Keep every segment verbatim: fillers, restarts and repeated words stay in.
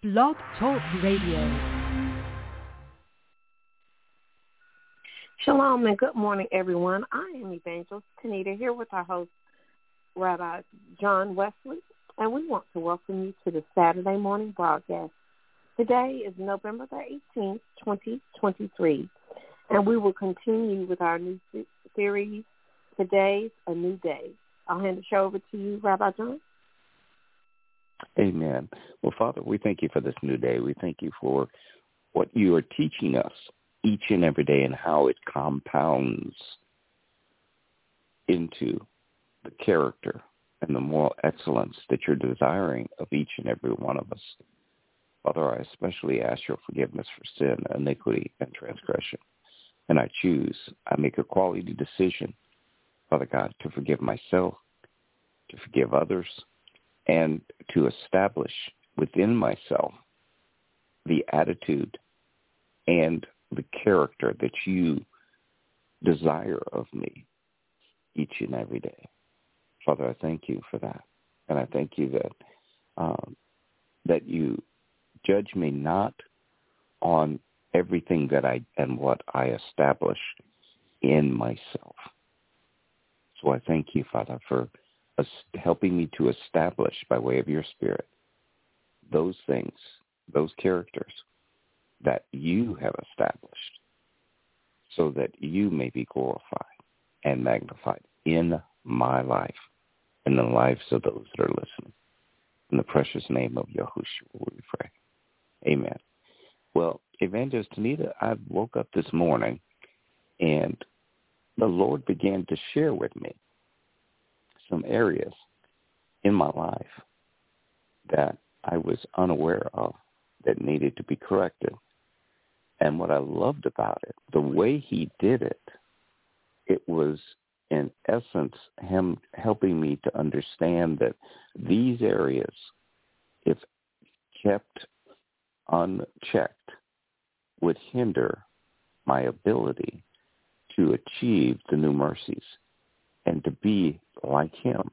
Blog Talk Radio. Shalom and good morning, everyone. I am Evangelist Tanita here with our host, Rabbi John Wesley, and we want to welcome you to the Saturday morning broadcast. Today is November the eighteenth, twenty twenty-three, and we will continue with our new series, Today's a New Day. I'll hand the show over to you, Rabbi John. Amen. Well, Father, we thank you for this new day. We thank you for what you are teaching us each and every day and how it compounds into the character and the moral excellence that you're desiring of each and every one of us. Father, I especially ask your forgiveness for sin, iniquity, and transgression. And I choose, I make a quality decision, Father God, to forgive myself, to forgive others, and to establish within myself the attitude and the character that you desire of me each and every day. Father, I thank you for that. And I thank you that um, that you judge me not on everything that I and what I establish in myself. So I thank you, Father, for us helping me to establish by way of your Spirit those things, those characters that you have established so that you may be glorified and magnified in my life and the lives of those that are listening. In the precious name of Yahushua, we pray. Amen. Well, Evangelist Tanita, I woke up this morning and the Lord began to share with me some areas in my life that I was unaware of that needed to be corrected. And what I loved about it, the way he did it, it was in essence him helping me to understand that these areas, if kept unchecked, would hinder my ability to achieve the new mercies and to be like him.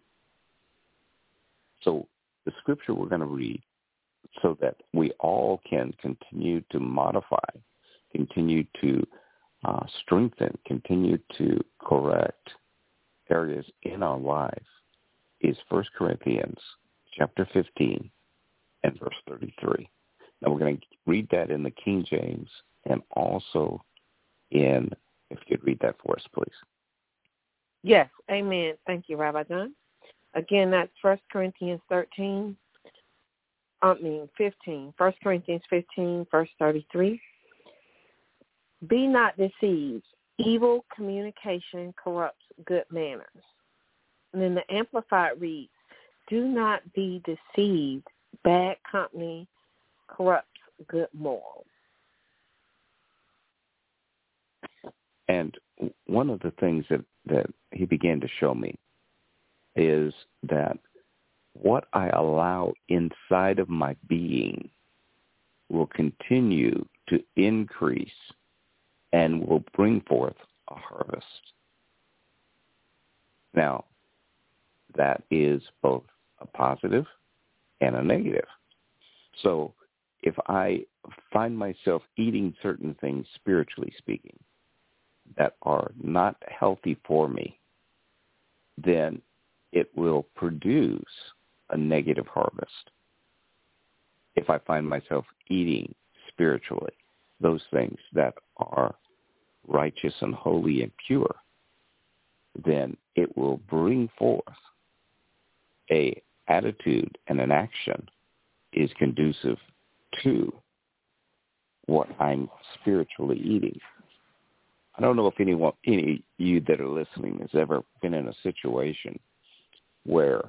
So the scripture we're going to read so that we all can continue to modify, continue to uh, strengthen, continue to correct areas in our life is First Corinthians chapter fifteen and verse thirty-three. Now we're going to read that in the King James and also in, if you could read that for us, please. Yes, amen. Thank you, Rabbi John. Again, that's First Corinthians thirteen, I mean fifteen. First Corinthians fifteen, verse thirty-three. Be not deceived. Evil communication corrupts good manners. And then the Amplified reads, do not be deceived. Bad company corrupts good morals. And one of the things that, that he began to show me is that what I allow inside of my being will continue to increase and will bring forth a harvest. Now, that is both a positive and a negative. So if I find myself eating certain things, spiritually speaking, that are not healthy for me, then it will produce a negative harvest. If I find myself eating spiritually those things that are righteous and holy and pure, then it will bring forth a attitude and an action is conducive to what I'm spiritually eating. I don't know if anyone, any of you that are listening has ever been in a situation where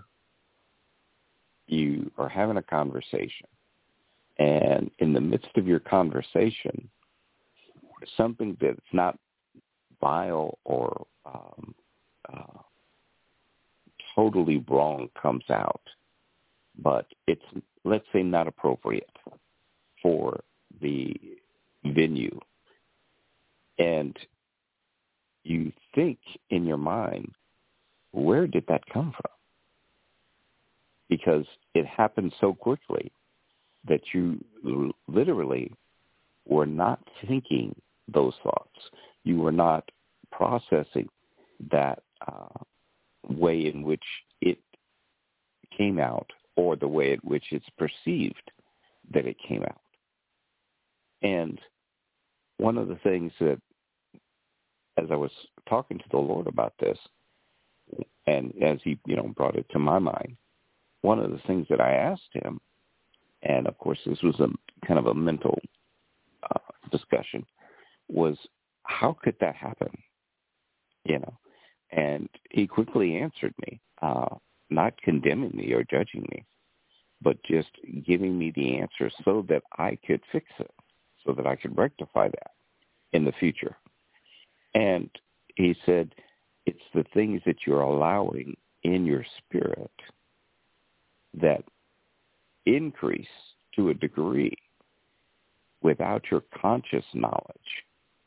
you are having a conversation and in the midst of your conversation, something that's not vile or um, uh, totally wrong comes out, but it's, let's say, not appropriate for the venue. And you think in your mind, where did that come from? Because it happened so quickly that you l- literally were not thinking those thoughts. You were not processing that uh, way in which it came out, or the way in which it's perceived that it came out. And one of the things that, as I was talking to the Lord about this, and as he, you know, brought it to my mind, one of the things that I asked him, and of course this was a kind of a mental uh, discussion, was how could that happen? You know, and he quickly answered me, uh, not condemning me or judging me, but just giving me the answer so that I could fix it, so that I could rectify that in the future. And he said, it's the things that you're allowing in your spirit that increase to a degree without your conscious knowledge,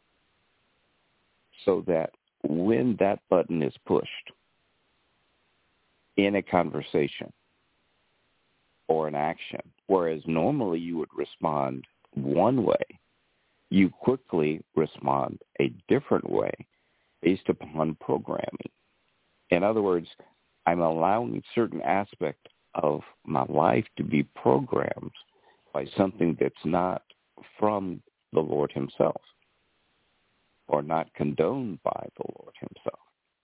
so that when that button is pushed in a conversation or an action, whereas normally you would respond one way, you quickly respond a different way based upon programming. In other words, I'm allowing certain aspect of my life to be programmed by something that's not from the Lord himself, or not condoned by the Lord himself.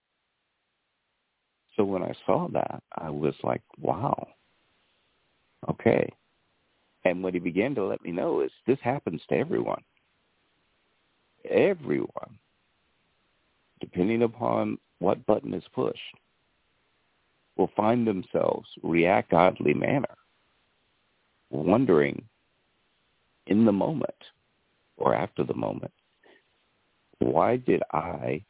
So when I saw that, I was like, wow, okay. And what he began to let me know is this happens to everyone. Everyone, depending upon what button is pushed, will find themselves react godly manner, wondering in the moment or after the moment, why did I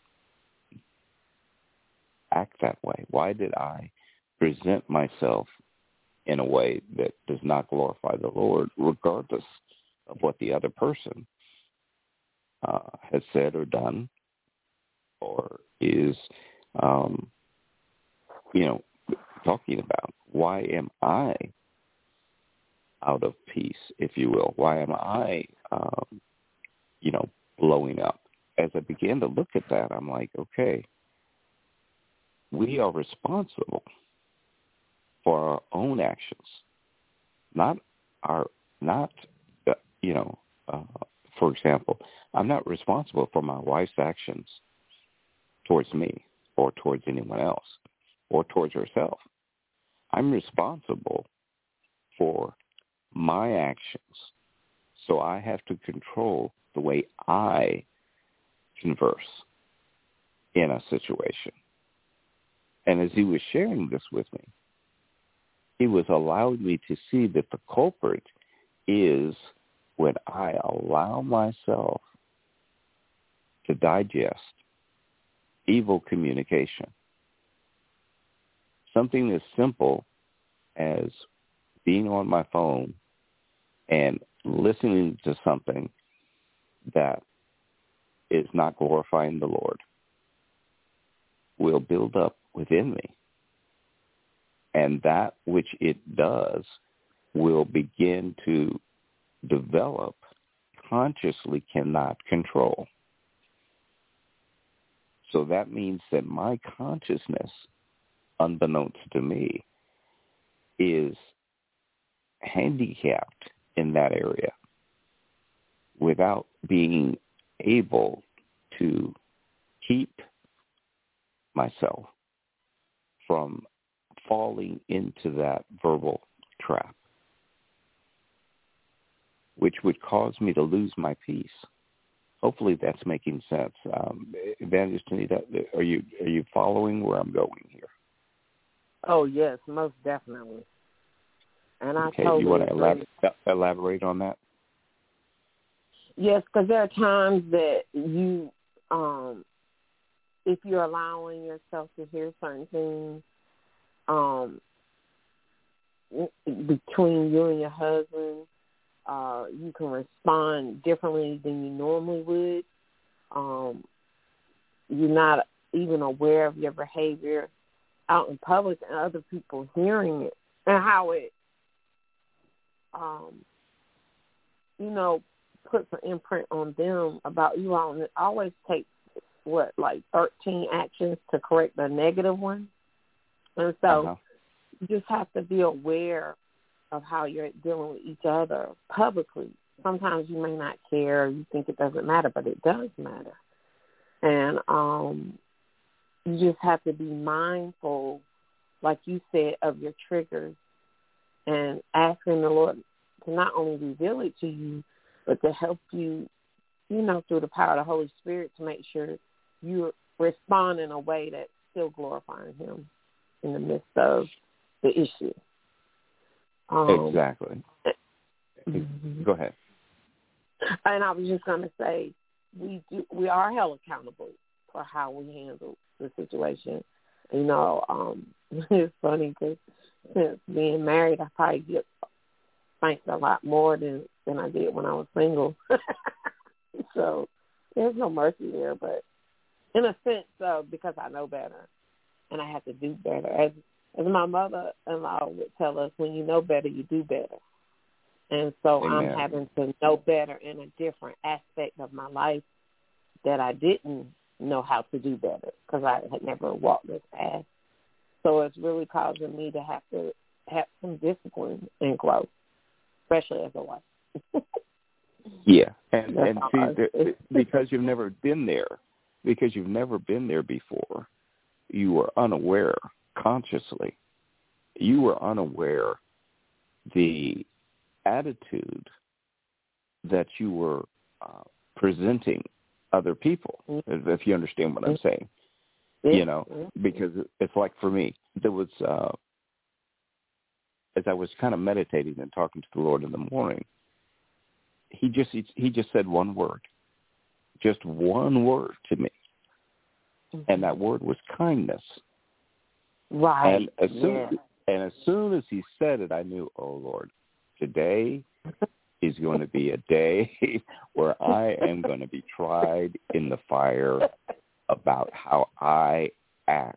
act that way? Why did I present myself in a way that does not glorify the Lord, regardless of what the other person uh, has said or done, or is, um, you know, talking about? Why am I out of peace, if you will? Why am I, um, you know, blowing up? As I began to look at that, I'm like, okay, we are responsible for our own actions, not our, not, uh, you know, uh, for example, I'm not responsible for my wife's actions towards me or towards anyone else or towards herself. I'm responsible for my actions. So I have to control the way I converse in a situation. And as he was sharing this with me, he was allowing me to see that the culprit is when I allow myself to digest evil communication. Something as simple as being on my phone and listening to something that is not glorifying the Lord will build up within me. And that which it does will begin to develop, consciously cannot control. So that means that my consciousness, unbeknownst to me, is handicapped in that area without being able to keep myself from falling into that verbal trap, which would cause me to lose my peace. Hopefully that's making sense. Um, Evangelist Anita, are you are you following where I'm going here? Oh, yes, most definitely. And I okay, totally you want to agree. elab- elaborate on that? Yes, because there are times that you, um, if you're allowing yourself to hear certain things um, between you and your husband, uh, you can respond differently than you normally would. Um, you're not even aware of your behavior out in public and other people hearing it and how it um, you know, puts an imprint on them about you all. And it always takes, what, like thirteen actions to correct the negative one. And so uh-huh. you just have to be aware of how you're dealing with each other publicly. Sometimes you may not care, you think it doesn't matter, but it does matter. And um, you just have to be mindful, like you said, of your triggers and asking the Lord to not only reveal it to you, but to help you, you know, through the power of the Holy Spirit to make sure you respond in a way that's still glorifying Him in the midst of the issue. Um, exactly. Mm-hmm. Go ahead. And I was just going to say, we do, we are held accountable for how we handle the situation. You know, um, it's funny because since being married, I probably get spanked a lot more than, than I did when I was single. So there's no mercy there, but in a sense, uh, because I know better and I have to do better. As, as my mother-in-law would tell us, when you know better, you do better. And so Amen. I'm having to know better in a different aspect of my life that I didn't know how to do better because I had never walked this path. So it's really causing me to have to have some discipline and growth, especially as a wife. Yeah, and That's and see, the, because you've never been there, because you've never been there before, you were unaware consciously. You were unaware the attitude that you were uh, presenting other people, mm-hmm. if you understand what I'm saying. Mm-hmm. You know, because it's like for me, there was, uh, as I was kind of meditating and talking to the Lord in the morning, he just he just said one word, just one word to me, mm-hmm. and that word was kindness. Right. And as soon yeah. as, and as soon as he said it, I knew, oh Lord, today is going to be a day where I am going to be tried in the fire about how I act.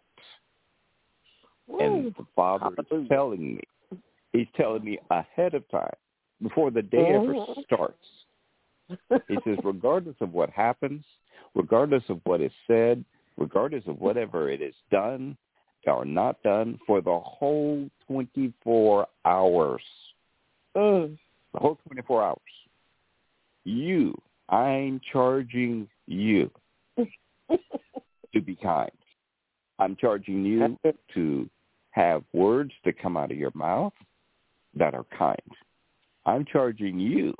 Ooh. And the Father is telling me, he's telling me ahead of time, before the day ever starts. He says, regardless of what happens, regardless of what is said, regardless of whatever it is done or not done, for the whole twenty-four hours, mm. the whole twenty-four hours, you, I'm charging you to be kind. I'm charging you to have words that come out of your mouth that are kind. I'm charging you.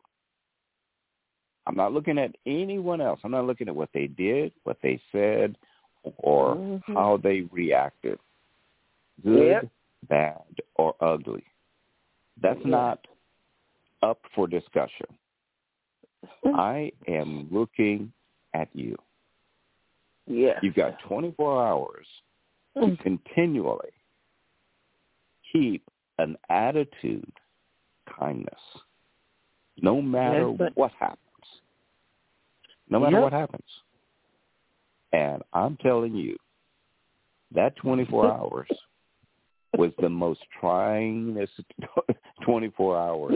I'm not looking at anyone else. I'm not looking at what they did, what they said, or mm-hmm. how they reacted. Good, yep. bad, or ugly. That's yeah. not up for discussion. I am looking at you. Yeah. You've got twenty-four hours to continually keep an attitude kindness, no matter yes, but... what happens. No matter yep. what happens. And I'm telling you, that twenty-four hours was the most tryingest twenty-four hours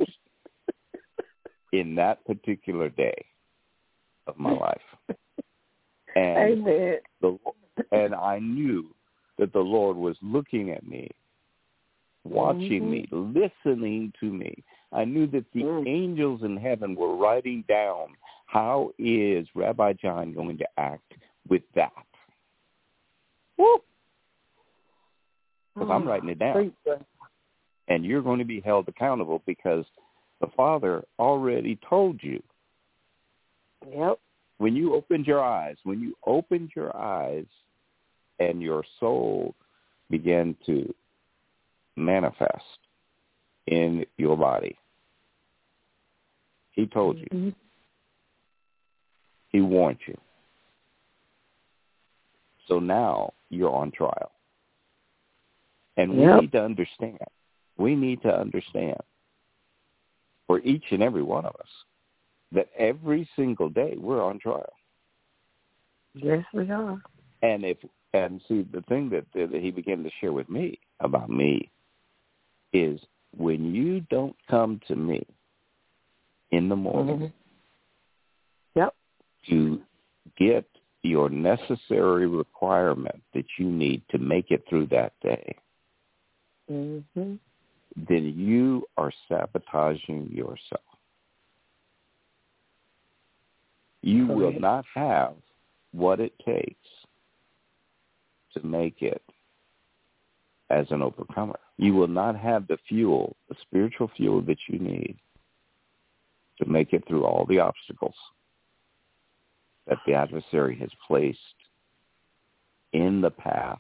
in that particular day of my life. And, Amen. the, and I knew that the Lord was looking at me, watching mm-hmm. me, listening to me. I knew that the mm. angels in heaven were writing down, how is Rabbi John going to act with that? Woo! Because oh, I'm writing it down. And you're going to be held accountable because the Father already told you. Yep. When you opened your eyes, when you opened your eyes and your soul began to manifest in your body, he told you. Mm-hmm. He warned you. So now you're on trial. And we yep. need to understand. We need to understand for each and every one of us that every single day we're on trial. Yes, we are. And if and see the thing that, that he began to share with me about me is when you don't come to me in the morning Mm-hmm. Yep. to get your necessary requirement that you need to make it through that day, Mm-hmm. then you are sabotaging yourself. You Correct. will not have what it takes to make it as an overcomer. You will not have the fuel, the spiritual fuel that you need to make it through all the obstacles that the adversary has placed in the path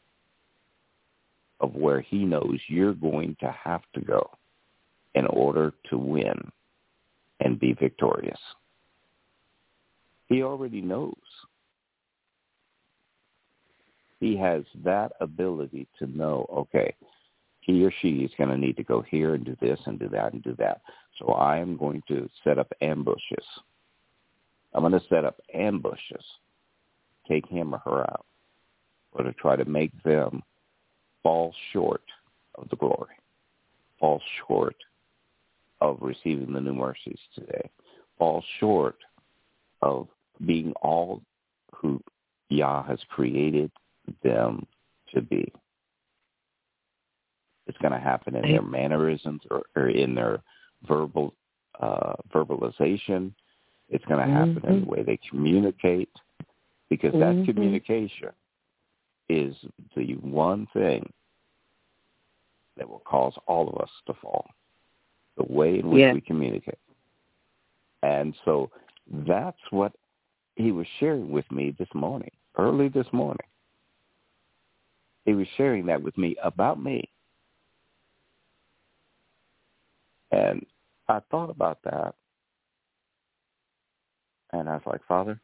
of where he knows you're going to have to go in order to win and be victorious. He already knows. He has that ability to know, okay, he or she is going to need to go here and do this and do that and do that. So I am going to set up ambushes. I'm going to set up ambushes, take him or her out, or to try to make them fall short of the glory, fall short of receiving the new mercies today, fall short of being all who Yah has created them to be. It's going to happen in their mannerisms or, or in their verbal uh, verbalization. It's going to happen Mm-hmm. in the way they communicate, because that Mm-hmm. communication is the one thing that will cause all of us to fall, the way in which Yeah. we communicate. And so that's what he was sharing with me this morning, early this morning. He was sharing that with me about me. And I thought about that, and I was like, Father,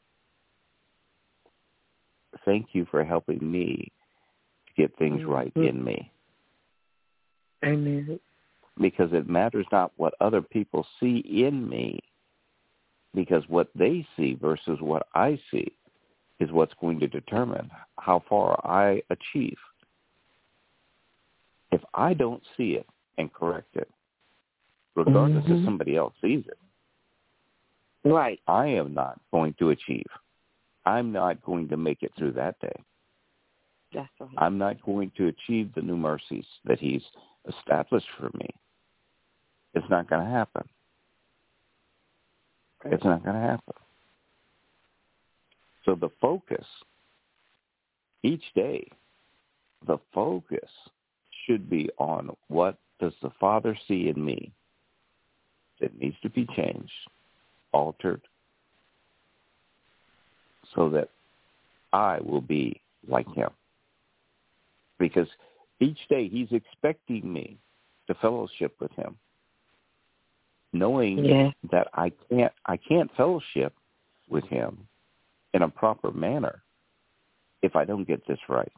thank you for helping me to get things Mm-hmm. right in me. Amen. Because it matters not what other people see in me, because what they see versus what I see is what's going to determine how far I achieve. If I don't see it and correct it, regardless Mm-hmm. if somebody else sees it, Right. I am not going to achieve. I'm not going to make it through that day. That's right. I'm not going to achieve the new mercies that he's established for me. It's not going to happen. Right. It's not going to happen. So the focus, each day, the focus should be on what does the Father see in me that needs to be changed, altered, so that I will be like him. Because each day he's expecting me to fellowship with him, knowing Yeah. that I can't I can't fellowship with him in a proper manner if I don't get this right.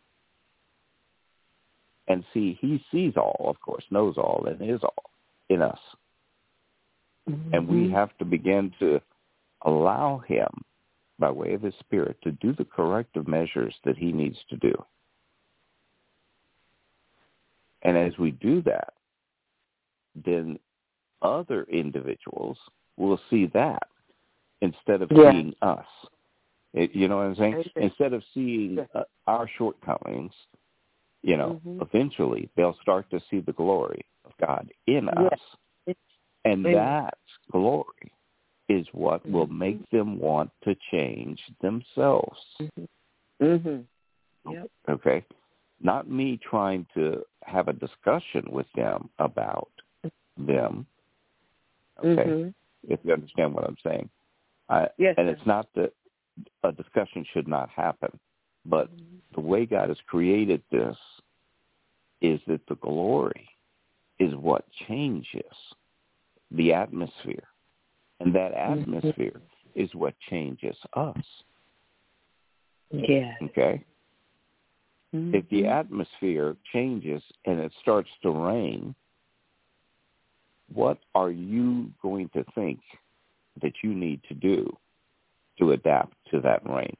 And see, he sees all, of course, knows all, and is all in us. Mm-hmm. And we have to begin to allow him, by way of his Spirit, to do the corrective measures that he needs to do. And as we do that, then other individuals will see that instead of Yeah. seeing us. It, you know what I'm saying? Okay. Instead of seeing Yeah. uh, our shortcomings, you know, Mm-hmm. eventually they'll start to see the glory of God in Yeah. us. And Amen. that glory is what will Mm-hmm. make them want to change themselves. Mm-hmm. Mm-hmm. Yep. Okay? Not me trying to have a discussion with them about them. Okay? Mm-hmm. If you understand what I'm saying. I, Yes, and sir. it's not that a discussion should not happen, but Mm-hmm. the way God has created this is that the glory is what changes the atmosphere. And that atmosphere mm-hmm. is what changes us. Yeah. Okay? Mm-hmm. If the atmosphere changes and it starts to rain, what are you going to think that you need to do to adapt to that rain?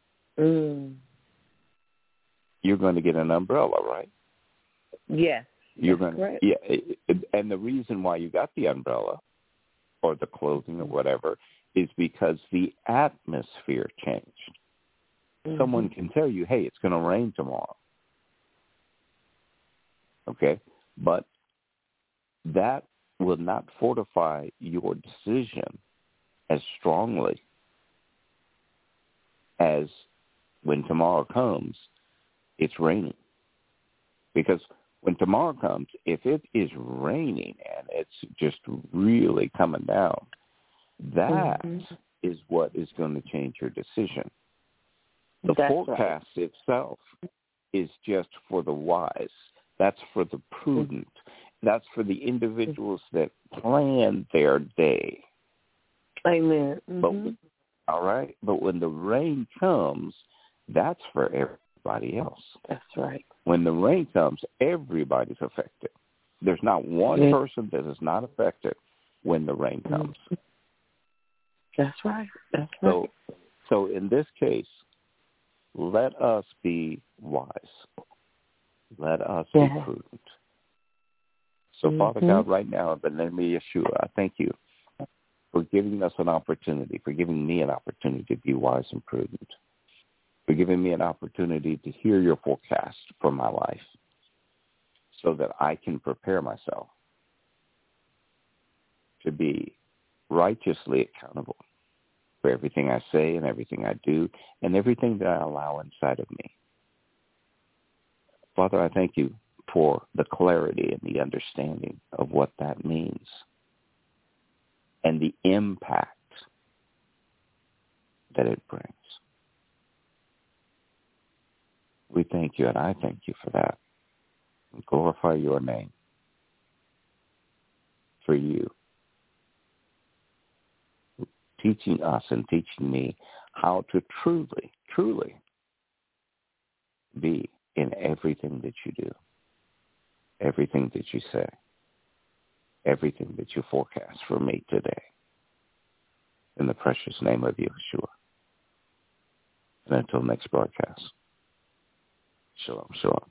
Mm. You're going to get an umbrella, right? Yes. You're That's going right. yeah, and the reason why you got the umbrella or the clothing or whatever is because the atmosphere changed. Mm-hmm. Someone can tell you, hey, it's going to rain tomorrow. Okay? But that will not fortify your decision as strongly as when tomorrow comes, it's raining. Because when tomorrow comes, if it is raining and it's just really coming down, that mm-hmm. is what is going to change your decision. The That's forecast right. itself is just for the wise. That's for the prudent. Mm-hmm. That's for the individuals that plan their day. Amen. Mm-hmm. But, all right? But when the rain comes, that's for everybody else. That's right. When the rain comes, everybody's affected. There's not one yeah. person that is not affected when the rain comes. That's right. That's right. So, so in this case, let us be wise. Let us yeah. be prudent. So, mm-hmm. Father God, right now, in the name of Yeshua, I thank you for giving us an opportunity, for giving me an opportunity to be wise and prudent, for giving me an opportunity to hear your forecast for my life so that I can prepare myself to be righteously accountable for everything I say and everything I do and everything that I allow inside of me. Father, I thank you for the clarity and the understanding of what that means and the impact that it brings. We thank you, and I thank you for that. And glorify your name for you teaching us and teaching me how to truly, truly be in everything that you do, everything that you say, everything that you forecast for me today. In the precious name of Yeshua. And until next broadcast, shalom, shalom.